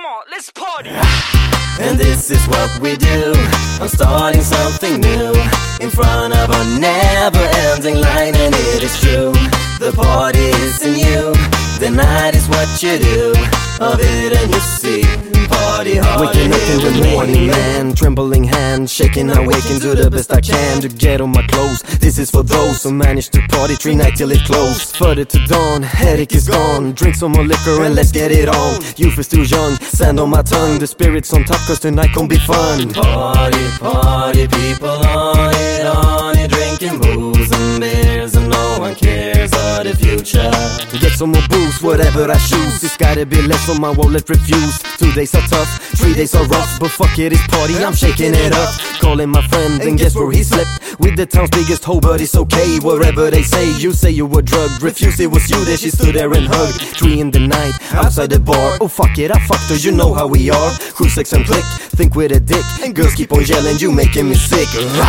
Come on, let's party. And this is what we do. I'm starting something new in front of a never-ending line, and it is true. The party is in you. The night is what you do of it, and you see. Party hard. Waking up in the morning, man, trembling hand, shaking, awaken to the best I can to get on my clothes. This is for those who manage to party 3 nights till it close. Further to dawn, headache is gone. Drink some more liquor and let's get it on. Youth is still young, sand on my tongue. The spirit's on top cause tonight gon' be fun. Party, party, people on it, drinking booze and beers, and no one cares of the future. Get some more booze, whatever I choose. It's gotta be less on my wallet, refuse. 2 days are tough, 3 days are rough, but fuck it, it's party, I'm shaking it up. Calling my friend, and guess where he slept? With the town's biggest hoe, but it's okay, wherever they say. You say you were drugged, refuse, it was you that she stood there and hugged. 3 in the night, outside the bar. Oh fuck it, I fucked her, you know how we are. Cool sex and click, think with a dick. Girls keep on yelling, you making me sick.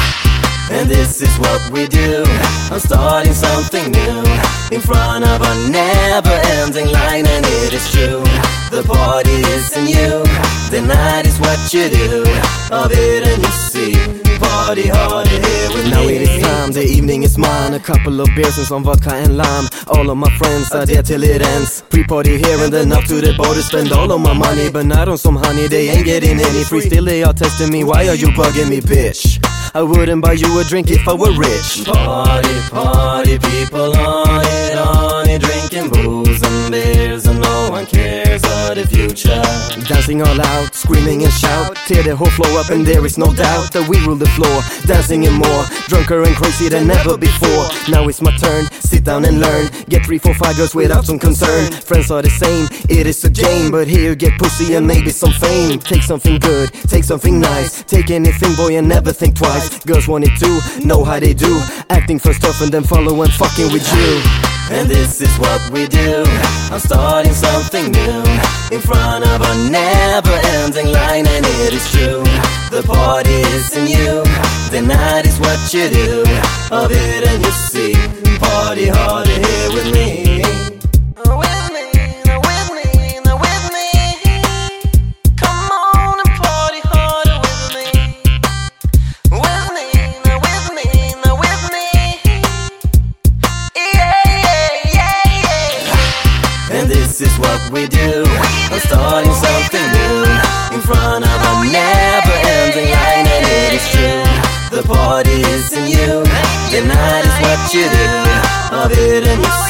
And this is what we do. I'm starting something new in front of a never-ending line, and it is true. The party is in you. The night is what you do of it, and you see. Party hard here with now me. It is time, the evening is mine. A couple of beers and some vodka and lime. All of my friends are there till it ends. Pre-party here and then up to the bar to spend all of my money, but not on some honey, they ain't getting any free. Still they are testing me, why are you bugging me, bitch? I wouldn't buy you a drink if I were rich. Party, party, people on it, drinking booze and beers, and no one cares of the future. Dancing all out, screaming and shout, tear the whole floor up, and there is no doubt that we rule the floor. Dancing and more, drunker and crazy than ever before. Now it's my turn, sit down and learn. Get 3, 4, 5 girls without some concern. Friends are the same, it is a game, but here you get pussy and maybe some fame. Take something good, take something nice. Take anything, boy, and never think twice. Girls want it too, know how they do. Acting first off and then follow and fucking with you. And this is what we do. I'm starting something new in front of a never-ending line, and it is true. The party is in you. The night is what you do of it, and you see. Party harder here with me. And this is what we do. I'm starting something new in front of a never-ending line, and it is true. The party is in you. The night is what you do of it, and you